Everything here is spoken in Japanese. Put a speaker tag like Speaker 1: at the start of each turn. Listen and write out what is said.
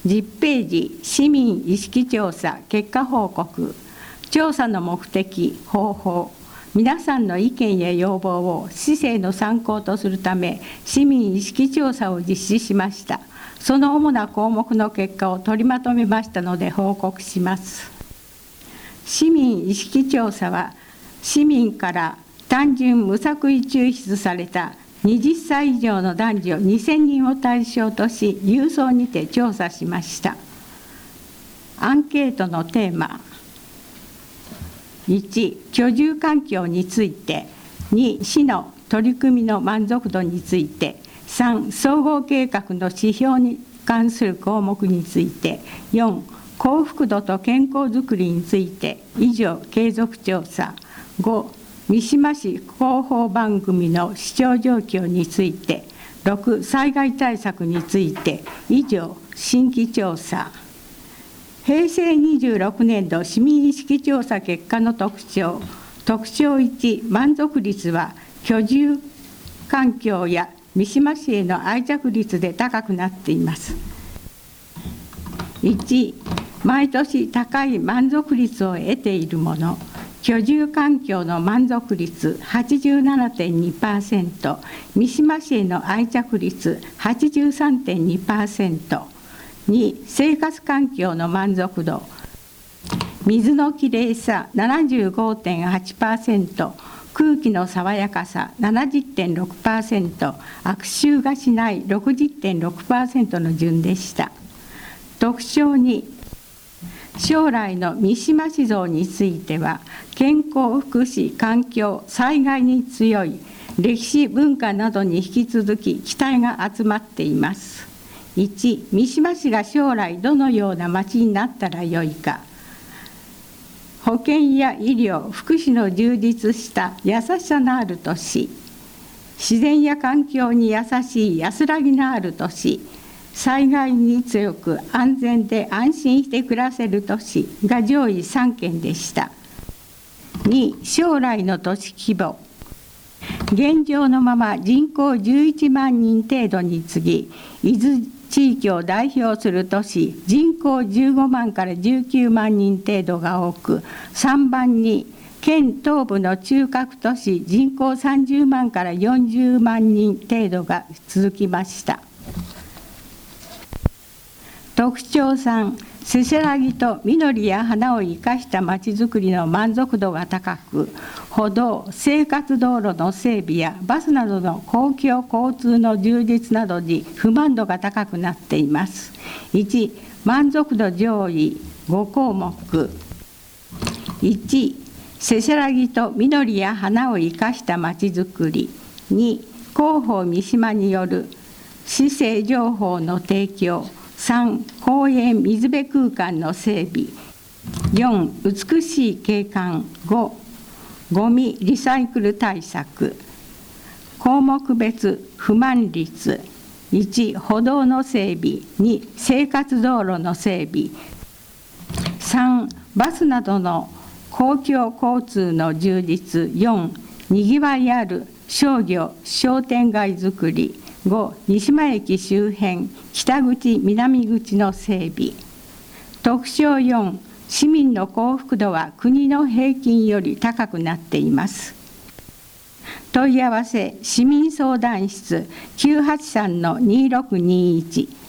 Speaker 1: 10ページ、市民意識調査結果報告。調査の目的、方法、皆さんの意見や要望を市政の参考とするため、市民意識調査を実施しました。その主な項目の結果を取りまとめましたので報告します。市民意識調査は、市民から単純無作為抽出された20歳以上の男女2000人を対象とし、郵送にて調査しました。アンケートのテーマ。1、居住環境について。2、市の取り組みの満足度について。3、総合計画の指標に関する項目について。4、幸福度と健康づくりについて。以上、継続調査。5、三島市広報番組の視聴状況について。6、災害対策について。以上、新規調査。平成26年度市民意識調査結果の特徴。特徴1、満足率は居住環境や三島市への愛着率で高くなっています。1、毎年高い満足率を得ているもの。居住環境の満足率 87.2%、三島市への愛着率 83.2%。2、生活環境の満足度。水のきれいさ 75.8%、空気の爽やかさ 70.6%、悪臭がしない 60.6% の順でした。特徴2、将来の三島市像については、健康、福祉、環境、災害に強い、歴史、文化などに引き続き期待が集まっています。1、三島市が将来どのような町になったらよいか。保健や医療、福祉の充実した優しさのある都市。自然や環境に優しい安らぎのある都市。災害に強く安全で安心して暮らせる都市が上位3県でした。2、将来の都市規模。現状のまま人口11万人程度に次ぎ、伊豆地域を代表する都市、人口15万から19万人程度が多く、3番に県東部の中核都市、人口30万から40万人程度が続きました。特徴3、せせらぎと緑や花を生かしたまちづくりの満足度が高く、歩道、生活道路の整備やバスなどの公共交通の充実などに不満度が高くなっています。1、満足度上位5項目。1、せせらぎと緑や花を生かしたまちづくり。2、広報三島による市政情報の提供。3、公園水辺空間の整備。4、美しい景観。5、ゴミリサイクル対策。項目別不満率。1、歩道の整備。2、生活道路の整備。3、バスなどの公共交通の充実。4、にぎわいある商業商店街づくり。5、三島駅周辺北口南口の整備。特徴4、市民の幸福度は国の平均より高くなっています。問い合わせ市民相談室 983-2621